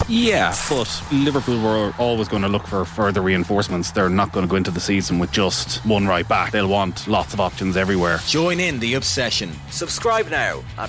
Yeah, but Liverpool were always going to look for further reinforcements. They're not going to go into the season with just one right back. They'll want lots of options everywhere. Join in the obsession. Subscribe now at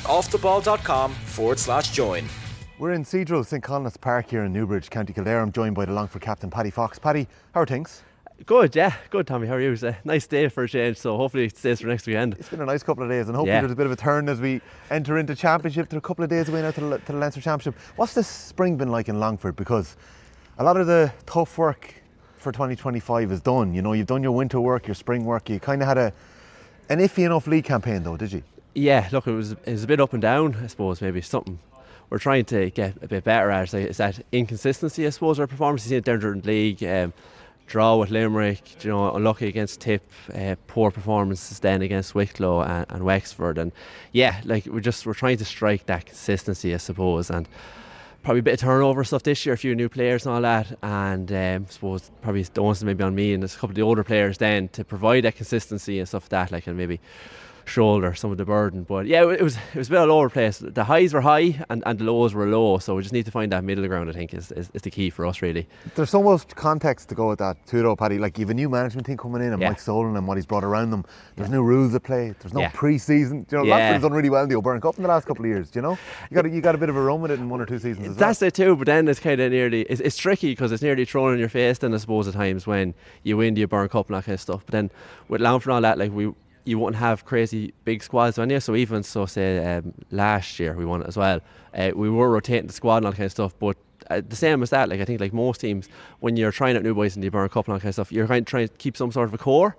offtheball.com/join. We're in Cedro St Column's Park here in Newbridge, County Kildare. I'm joined by the Longford captain, Paddy Fox. Paddy, how are things? Good, yeah. Good, Tommy. How are you? It's a nice day for a change, so hopefully it stays for next weekend. It's been a nice couple of days, and hopefully there's a bit of a turn as we enter into Championship. They're a couple of days away now to the Leinster Championship. What's this spring been like in Longford? Because a lot of the tough work for 2025 is done. You know, you've done your winter work, your spring work. You kind of had an iffy enough league campaign though, did you? Yeah, look, it was a bit up and down, I suppose. Maybe something we're trying to get a bit better at. Is that inconsistency, I suppose, our performances in the down during the league. Draw with Limerick, unlucky against Tip, poor performances then against Wicklow and Wexford, and we're trying to strike that consistency, I suppose, and probably a bit of turnover stuff this year, a few new players and all that, and I suppose probably the ones maybe on me and there's a couple of the older players then to provide that consistency and stuff like that, and maybe shoulder some of the burden. But yeah, it was a bit all over the place. The highs were high and the lows were low, so we just need to find that middle ground, I think, is the key for us, really. There's so much context to go with that too though, Paddy. Like, you have a new management team coming in, and Mike Stolan and what he's brought around them. There's new rules at play. There's no pre-season. Longford has done really well in the O'Byrne Cup in the last couple of years, you got a bit of a run with it in one or two seasons as well. That's it too, but then it's kind of nearly it's tricky because it's nearly thrown in your face then, I suppose, at times when you win the O'Byrne Cup and that kind of stuff. But then with Longford and all that, you wouldn't have crazy big squads on you. So even say last year we won it as well. We were rotating the squad and all that kind of stuff. But the same as that, I think like most teams, when you're trying out new boys in the O'Byrne Cup and all that kind of stuff, you're kind of trying to keep some sort of a core.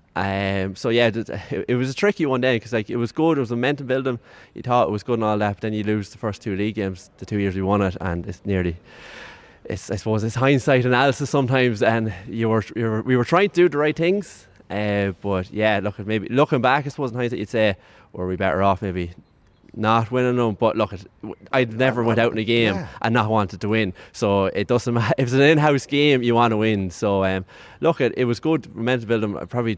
So yeah, it was a tricky one then because it was good. It was a momentum building. You thought it was good and all that, but then you lose the first two league games, the 2 years we won it, and it's nearly. I suppose it's hindsight analysis sometimes, and we were trying to do the right things. But yeah, maybe looking back, I suppose in hindsight you'd say, were we better off maybe not winning them? But look, I never went out in a game and not wanted to win, so it doesn't matter. If it's an in-house game, you want to win. So it was good momentum building. I would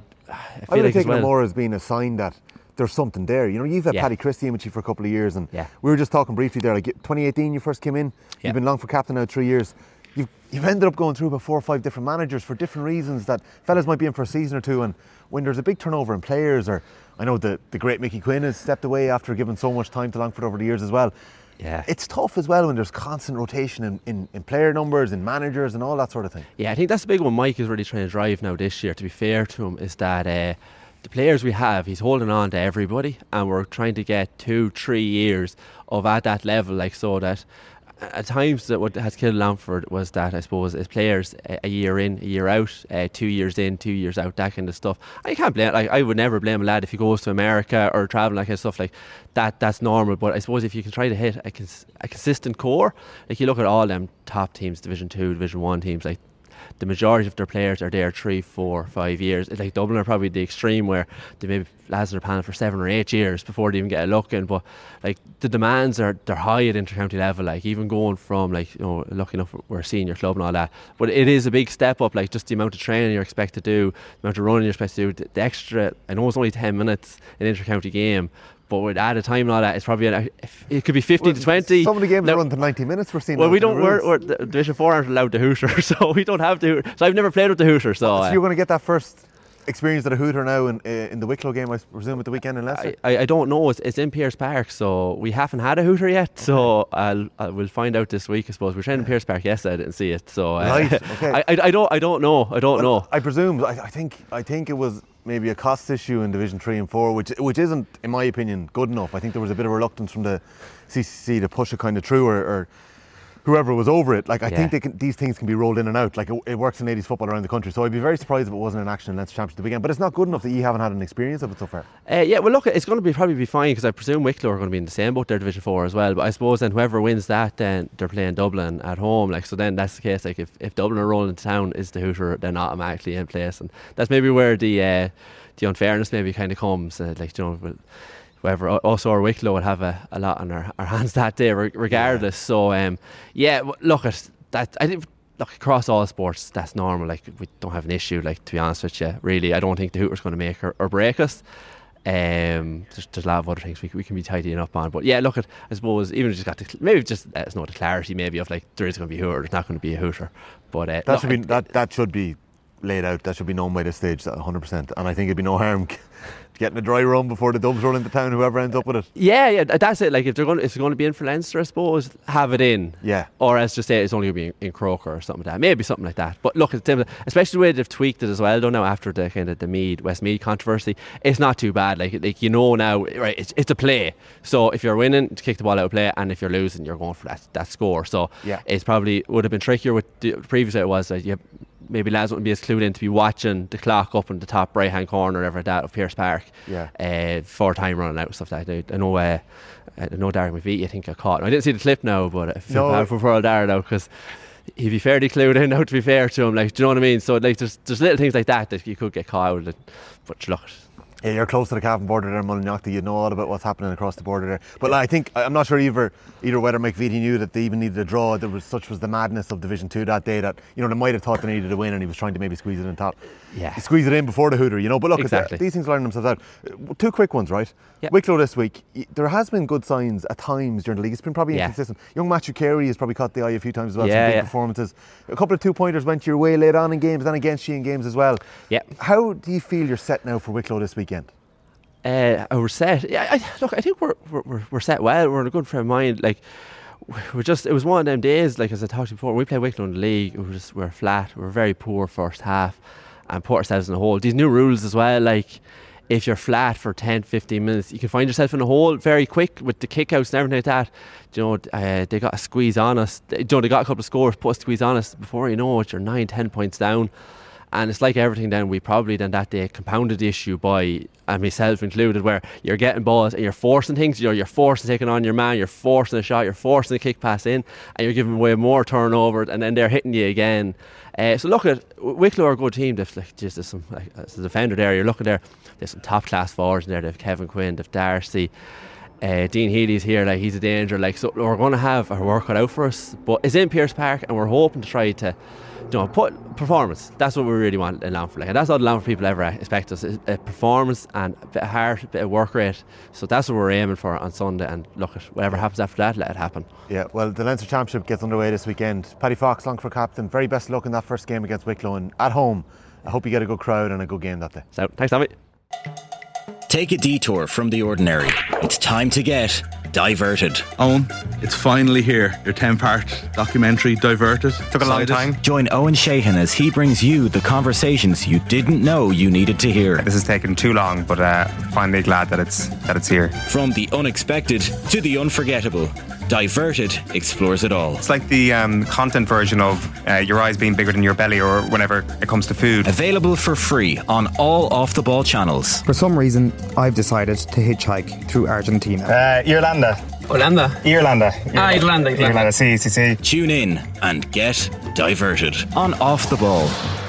take it more as being a sign that there's something there. You've had Paddy Christie in with you for a couple of years, and we were just talking briefly there. Like 2018, you first came in. You've been Longford captain now 3 years. You've ended up going through about 4 or 5 different managers for different reasons that fellas might be in for a season or two, and when there's a big turnover in players, or I know the great Mickey Quinn has stepped away after giving so much time to Longford over the years as well. Yeah, it's tough as well when there's constant rotation in player numbers and managers and all that sort of thing. Yeah, I think that's the big one Mike is really trying to drive now this year, to be fair to him, is that the players we have, he's holding on to everybody, and we're trying to get 2-3 years of at that level, so that at times that what has killed Longford was that, I suppose, as players a year in, a year out, 2 years in, 2 years out, that kind of stuff. I can't blame. I would never blame a lad if he goes to America or traveling, that kind of stuff like that. That's normal. But I suppose if you can try to hit a consistent core, you look at all them top teams, Division 2, Division 1 teams, the majority of their players are there 3, 4, 5 years. Dublin are probably the extreme where they maybe lads in their panel for 7 or 8 years before they even get a look in. But the demands they're high at inter-county level. Even going from lucky enough we're a senior club and all that. But it is a big step up. Just the amount of training you're expected to do, the amount of running you're expected to do, the extra. I know it's only 10 minutes in inter-county game, but with added time and all that, it's probably it could be 15 to 20. Some of the games run to 90 minutes. We're seeing. Well, we're Division 4 aren't allowed the hooter, so we don't have to. So I've never played with the hooter. So you're going to get that first experience at a hooter now in the Wicklow game, I presume, at the weekend in Leicester. I don't know. It's in Pearse Park, so we haven't had a hooter yet. So we'll find out this week, I suppose. We're training in Pearse Park yesterday. I didn't see it. So right. Okay. I don't know. I presume. I think it was maybe a cost issue in Division 3 and 4, which isn't, in my opinion, good enough. I think there was a bit of reluctance from the CCC to push it kind of through, or whoever was over it. I think these things can be rolled in and out. It works in ladies football around the country. So I'd be very surprised if it wasn't in action in Leinster Championship again. But it's not good enough that you haven't had an experience of it so far. Yeah, well look, it's going to probably be fine, because I presume Wicklow are going to be in the same boat, their Division 4 as well. But I suppose then whoever wins that, then they're playing Dublin at home. So then that's the case. If Dublin are rolling into town, is the hooter then automatically in place, and that's maybe where the unfairness maybe kind of comes. Whoever, us or Wicklow, would have a lot on our hands that day, regardless. Yeah. So look at that. I think across all sports that's normal. We don't have an issue. To be honest with you, really, I don't think the hooter's going to make or break us. There's a lot of other things we can be tidying up on, but yeah, look at, I suppose, even just got to maybe just let us know the clarity maybe of like there is going to be a hooter, there's not going to be a hooter, but that should be laid out. That should be known by this stage, 100%. And I think it'd be no harm getting a dry run before the Dubs roll into town, whoever ends up with it. Yeah, that's it. Like if it's going to be in for Leinster, I suppose, have it in. Yeah. Or as just say it's only going to be in Croker or something like that. Maybe something like that. But look, especially the way they've tweaked it as well, though, now after the kind of the Westmeath controversy, it's not too bad. Like you know now, right? It's a play. So if you're winning, to kick the ball out of play, and if you're losing, you're going for that score. So it's probably would have been trickier with the previous. It was that maybe lads wouldn't be as clued in to be watching the clock up in the top right hand corner or whatever that of Pearse Park. For time running out and stuff like that. I know Darren McVeigh, I think, got caught. I didn't see the clip now, but I feel bad for poor Darren now, because he'd be fairly clued in now, to be fair to him. Like, do you know what I mean? So like there's little things like that you could get caught out. But look, yeah, you're close to the Cavan border there, Mullinachty. You know all about what's happening across the border there. But I think, I'm not sure either whether McVeigh knew that they even needed a draw. Such was the madness of Division 2 that day that, they might have thought they needed a win, and he was trying to maybe squeeze it in top. Yeah. Squeeze it in before the hooter, But look, exactly. These things learn themselves out. Two quick ones, right? Yep. Wicklow this week, there has been good signs at times during the league. It's been probably inconsistent. Young Matthew Carey has probably caught the eye a few times as well. Some big performances. A couple of 2-pointers went your way late on in games, and against you in games as well. Yeah. How do you feel you're set now for Wicklow this weekend? We're set. Yeah, I think we're set well. We're in a good frame of mind. Like, it was one of them days. Like as I talked to you before, when we played Wicklow in the league, we're flat. We're very poor first half, and put ourselves in a hole. These new rules as well. Like, if you're flat for 10-15 minutes, you can find yourself in a hole very quick with the kickouts and everything like that. They got a squeeze on us. They got a couple of scores, put a squeeze on us. Before you know it, you're 9-10 points down. And it's like everything then, we probably then that day compounded the issue by, and myself included, where you're getting balls and you're forcing things, you're forcing taking on your man, you're forcing a shot, you're forcing a kick pass in, and you're giving away more turnovers, and then they're hitting you again. So look at Wicklow are a good team. They've there's some, as a defender there, you're looking there, there's some top class forwards in there. They've Kevin Quinn, they've Darcy, Dean Healy's here, like he's a danger. Like, so we're going to have our work cut out for us, but it's in Pearse Park, and we're hoping to try to put performance. That's what we really want in Longford. Like, and that's all the Longford people ever expect us, is a performance and a bit of heart, a bit of work rate. So that's what we're aiming for on Sunday, and look, at whatever happens after that, let it happen. Yeah, well, the Leinster Championship gets underway this weekend. Paddy Fox, Longford captain, very best of luck in that first game against Wicklow, and at home I hope you get a good crowd and a good game that day. So, thanks, Tommy. Take a detour from the ordinary. It's time to get diverted. Owen, it's finally here. Your 10-part documentary, Diverted. Took a long time. Join Owen Sheahan as he brings you the conversations you didn't know you needed to hear. This has taken too long, but finally glad that it's here. From the unexpected to the unforgettable, Diverted explores it all. It's like the content version of your eyes being bigger than your belly, or whenever it comes to food. Available for free on all Off the Ball channels. For some reason, I've decided to hitchhike through Argentina. Irlanda. Irlanda. Irlanda. See. Tune in and get diverted on Off the Ball.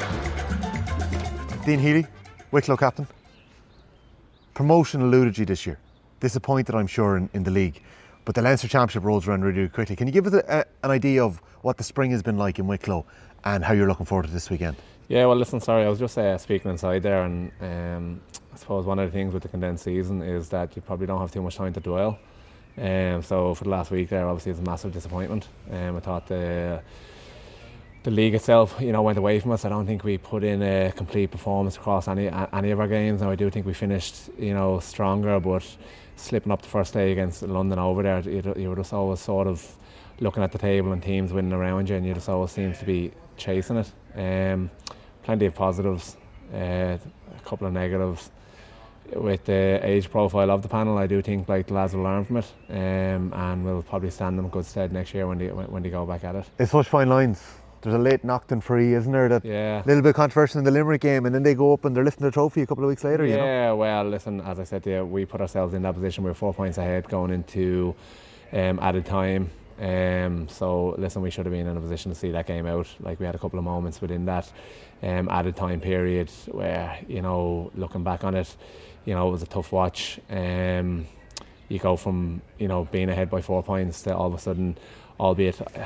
Dean Healy, Wicklow captain. Promotion eluded you this year. Disappointed, I'm sure, in the league. But the Leinster Championship rolls around really quickly. Can you give us an idea of what the spring has been like in Wicklow and how you're looking forward to this weekend? Yeah, well, listen, sorry, I was just speaking inside there, and I suppose one of the things with the condensed season is that you probably don't have too much time to dwell. So for the last week there, obviously it's a massive disappointment. I thought the league itself, went away from us. I don't think we put in a complete performance across any of our games. Now I do think we finished, stronger, but slipping up the first day against London over there, you were just always sort of looking at the table and teams winning around you, and you just always seems to be chasing it. Plenty of positives, a couple of negatives. With the age profile of the panel, I do think the lads will learn from it, and will probably stand them in good stead next year when they go back at it. It's such fine lines. There's a late Knockton free, isn't there? That little bit of controversy in the Limerick game, and then they go up and they're lifting the trophy a couple of weeks later. Yeah, well, listen, as I said to you, we put ourselves in that position. We were 4 points ahead going into added time. So listen, we should have been in a position to see that game out. Like, we had a couple of moments within that added time period where, looking back on it, it was a tough watch. You go from being ahead by 4 points to all of a sudden, albeit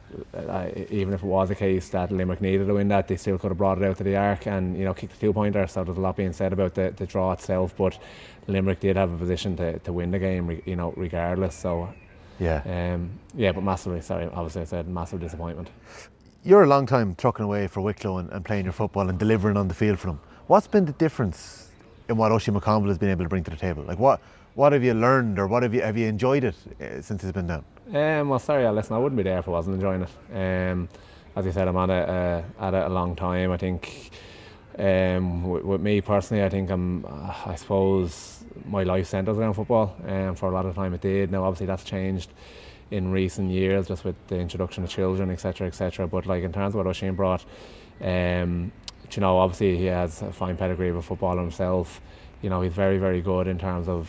even if it was a case that Limerick needed to win that, they still could have brought it out to the arc and, you know, kicked the 2-pointer. So there's a lot being said about the draw itself, but Limerick did have a position to win the game, you know, regardless. So but massively, obviously I said massive disappointment. You're a long time trucking away for Wicklow and playing your football and delivering on the field for them. What's been the difference in what Oisin McConville has been able to bring to the table? Like what have you learned, or have you enjoyed it since it's been down? Listen, I wouldn't be there if I wasn't enjoying it. As you said, I'm at it a long time. I think with me personally, I think I suppose my life centres around football, and for a lot of time it did. Now obviously that's changed in recent years, just with the introduction of children, etc. But like in terms of what Oisin brought, you know, obviously he has a fine pedigree of a footballer himself. You know, he's very, very good in terms of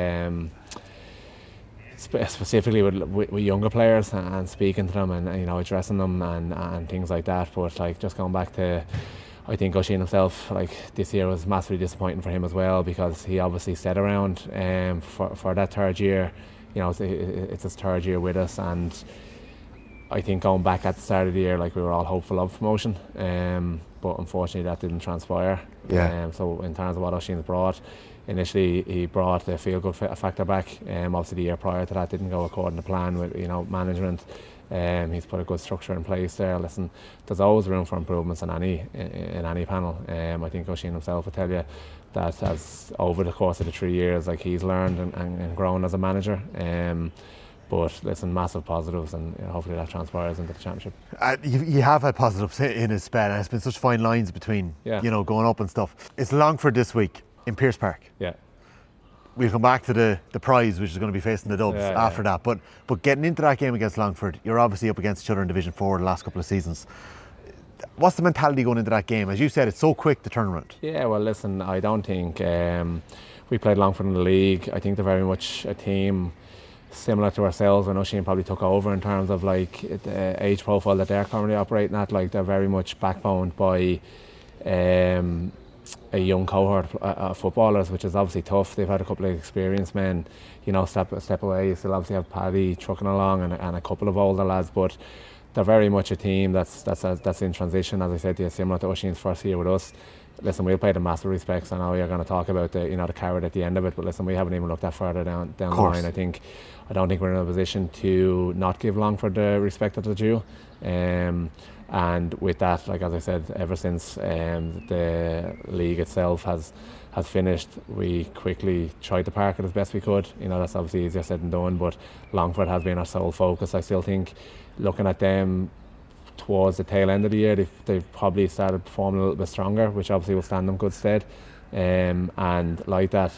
specifically with younger players and speaking to them and you know, addressing them and things like that. But like just going back to, I think Oisin himself, like this year was massively disappointing for him as well, because he obviously stayed around for that third year. You know, it's his third year with us, and I think going back at the start of the year, like we were all hopeful of promotion, but unfortunately that didn't transpire. So in terms of what Oisin's brought, initially he brought the feel-good factor back. Obviously the year prior to that didn't go according to plan with, you know, management. He's put a good structure in place there. Listen, there's always room for improvements in any panel. I think Oisin himself will tell you that as over the course of the 3 years, like he's learned and grown as a manager. But listen, massive positives, and hopefully that transpires into the championship. You have had positives in his spell, and it's been such fine lines between you know, going up and stuff. It's Longford this week in Pearse Park. Yeah. We'll come back to the prize, which is going to be facing the Dubs after that. But getting into that game against Longford, you're obviously up against each other in Division 4 the last couple of seasons. What's the mentality going into that game? As you said, it's so quick, the turnaround. Yeah, well, listen, I don't think we played Longford in the league. I think they're very much a team similar to ourselves when Oisin probably took over in terms of like the age profile that they're currently operating at. Like they're very much backboned by a young cohort of footballers, which is obviously tough. They've had a couple of experienced men, you know, step away. You still obviously have Paddy trucking along and a couple of older lads, but they're very much a team that's in transition. As I said to you, similar to Oisin's first year with us. Listen, we'll pay them massive respects. I know you're going to talk about the carrot at the end of it, but listen, we haven't even looked that further down the line. I don't think we're in a position to not give Longford the respect that they're due. And with that, like as I said, ever since the league itself has finished, we quickly tried to park it as best we could. You know, that's obviously easier said than done, but Longford has been our sole focus. I still think, looking at them towards the tail end of the year, they've probably started performing a little bit stronger, which obviously will stand them good stead. And like that,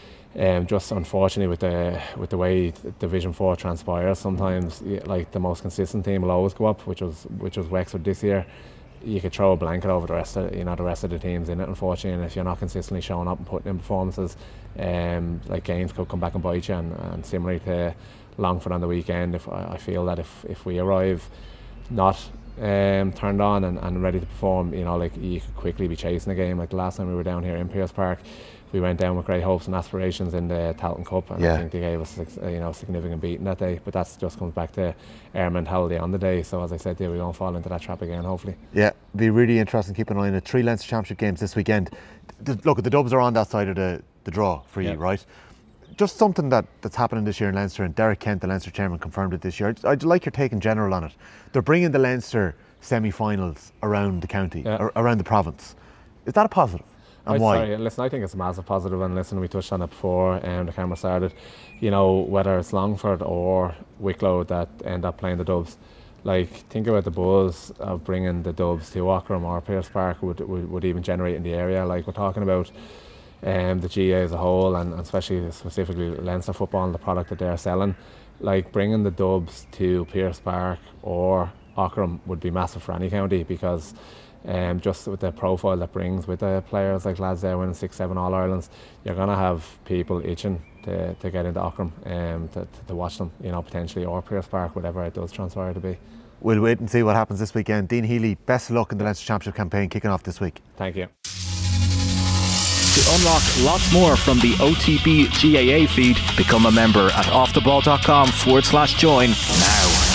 just unfortunately with the way Division 4 transpires, sometimes like the most consistent team will always go up, which was Wexford this year. You could throw a blanket over the rest of the teams in it, unfortunately, and if you're not consistently showing up and putting in performances, like games could come back and bite you. And similarly to Longford on the weekend, I feel that if we arrive not turned on and ready to perform, you know, like you could quickly be chasing a game. Like the last time we were down here in Pearse Park, we went down with great hopes and aspirations in the Tailteann Cup, and I think they gave us a significant beating that day. But that just comes back to our mentality on the day. So as I said, we won't fall into that trap again, hopefully. Yeah, it'll be really interesting. Keep an eye on the 3 Leinster Championship games this weekend. Look, the Dubs are on that side of the draw for you, right? Just something that's happening this year in Leinster, and Derek Kent, the Leinster chairman, confirmed it this year. I'd like your take in general on it. They're bringing the Leinster semi-finals around the county, around the province. Is that a positive? And why? Listen, I think it's a massive positive, and listen, we touched on it before the camera started. You know, whether it's Longford or Wicklow that end up playing the Dubs, like think about the buzz of bringing the Dubs to Aughrim or Pearse Park would even generate in the area. Like we're talking about the GA as a whole, and especially specifically Leinster football and the product that they're selling. Like bringing the Dubs to Pearse Park or Aughrim would be massive for any county, because just with the profile that brings with the players like lads there winning 6-7 All-Irelands, you're going to have people itching to get into Aughrim to watch them, you know, potentially, or Pearse Park, whatever it does transpire to be. We'll wait and see what happens this weekend. Dean Healy, best of luck in the Leinster Championship campaign kicking off this week. Thank you. To unlock lots more from the OTB GAA feed, become a member at offtheball.com/join now.